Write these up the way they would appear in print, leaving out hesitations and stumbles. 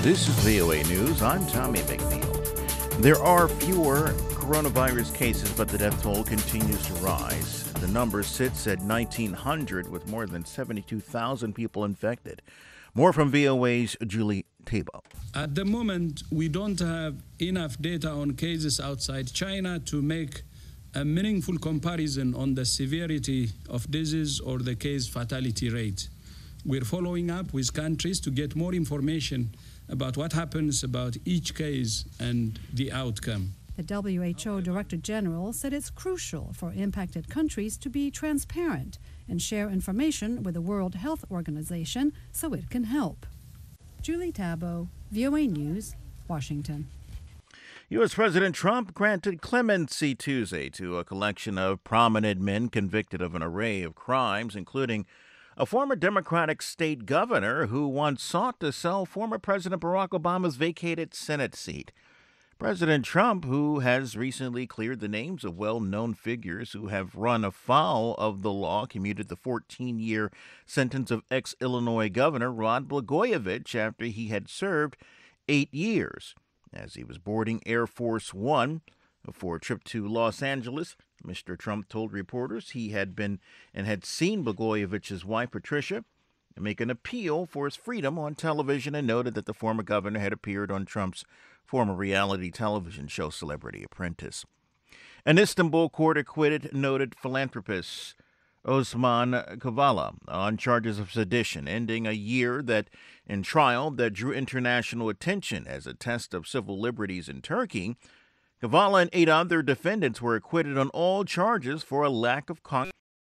This is VOA News. I'm Tommy McNeil. There are fewer coronavirus cases, but the death toll continues to rise. The number sits at 1,900 with more than 72,000 people infected. More from VOA's Julie Tabo. At the moment, we don't have enough data on cases outside China to make a meaningful comparison on the severity of disease or the case fatality rate. We're following up with countries to get more information about what happens about each case and the outcome. The WHO Director General said it's crucial for impacted countries to be transparent and share information with the World Health Organization so it can help. Julie Tabo, VOA News, Washington. U.S. President Trump granted clemency Tuesday to a collection of prominent men convicted of an array of crimes, including a former Democratic state governor who once sought to sell former President Barack Obama's vacated Senate seat. President Trump, who has recently cleared the names of well-known figures who have run afoul of the law, commuted the 14-year sentence of ex-Illinois Governor Rod Blagojevich after he had served 8 years. As he was boarding Air Force One for a trip to Los Angeles, Mr. Trump told reporters he had seen Blagojevich's wife, Patricia, make an appeal for his freedom on television and noted that the former governor had appeared on Trump's former reality television show Celebrity Apprentice. An Istanbul court acquitted noted philanthropist Osman Kavala on charges of sedition, ending a year in trial that drew international attention as a test of civil liberties in Turkey. Kavala and 8 other defendants were acquitted on all charges for a lack of conscience.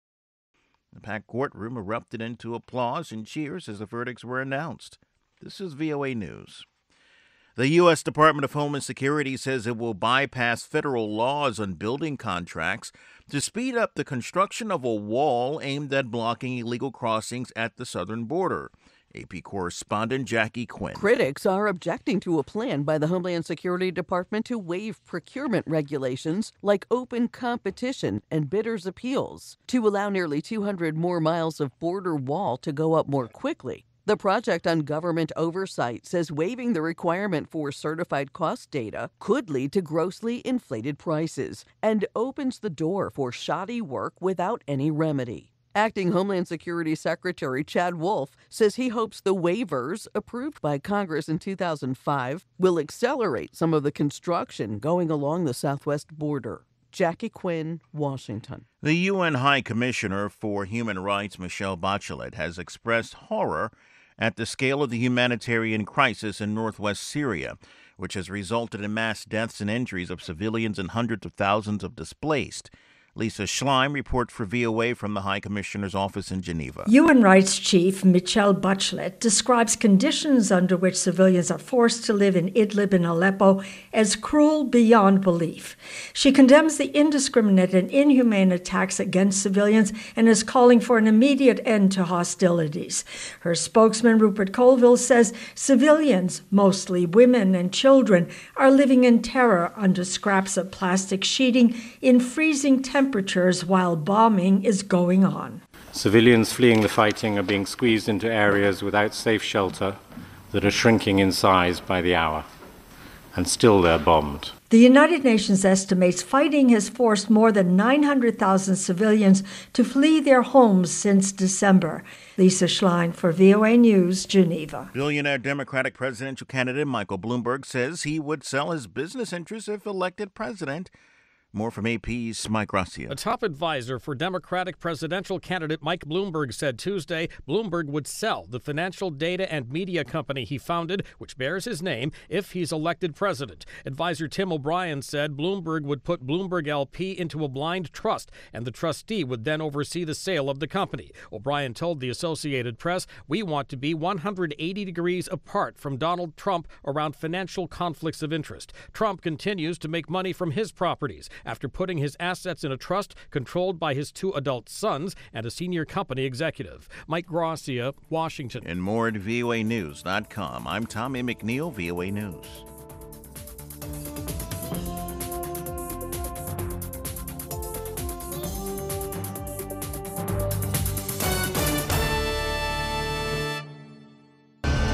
The packed courtroom erupted into applause and cheers as the verdicts were announced. This is VOA News. The U.S. Department of Homeland Security says it will bypass federal laws on building contracts to speed up the construction of a wall aimed at blocking illegal crossings at the southern border. AP correspondent Jackie Quinn. Critics are objecting to a plan by the Homeland Security Department to waive procurement regulations like open competition and bidders' appeals to allow nearly 200 more miles of border wall to go up more quickly. The Project on Government Oversight says waiving the requirement for certified cost data could lead to grossly inflated prices and opens the door for shoddy work without any remedy. Acting Homeland Security Secretary Chad Wolf says he hopes the waivers approved by Congress in 2005 will accelerate some of the construction going along the southwest border. Jackie Quinn, Washington. The UN High Commissioner for Human Rights, Michelle Bachelet, has expressed horror at the scale of the humanitarian crisis in northwest Syria, which has resulted in mass deaths and injuries of civilians and hundreds of thousands of displaced. Lisa Schleim reports for VOA from the High Commissioner's office in Geneva. UN Rights Chief Michelle Bachelet describes conditions under which civilians are forced to live in Idlib and Aleppo as cruel beyond belief. She condemns the indiscriminate and inhumane attacks against civilians and is calling for an immediate end to hostilities. Her spokesman, Rupert Colville, says civilians, mostly women and children, are living in terror under scraps of plastic sheeting in freezing temperatures while bombing is going on. Civilians fleeing the fighting are being squeezed into areas without safe shelter that are shrinking in size by the hour. And still they're bombed. The United Nations estimates fighting has forced more than 900,000 civilians to flee their homes since December. Lisa Schlein for VOA News, Geneva. Billionaire Democratic presidential candidate Michael Bloomberg says he would sell his business interests if elected president. More from AP's Mike Gracia. A top advisor for Democratic presidential candidate Mike Bloomberg said Tuesday Bloomberg would sell the financial data and media company he founded, which bears his name, if he's elected president. Advisor Tim O'Brien said Bloomberg would put Bloomberg LP into a blind trust, and the trustee would then oversee the sale of the company. O'Brien told the Associated Press, "We want to be 180 degrees apart from Donald Trump around financial conflicts of interest. Trump continues to make money from his properties after putting his assets in a trust controlled by his 2 adult sons and a senior company executive." Mike Gracia, Washington. And more at voanews.com. I'm Tommy McNeil, VOA News.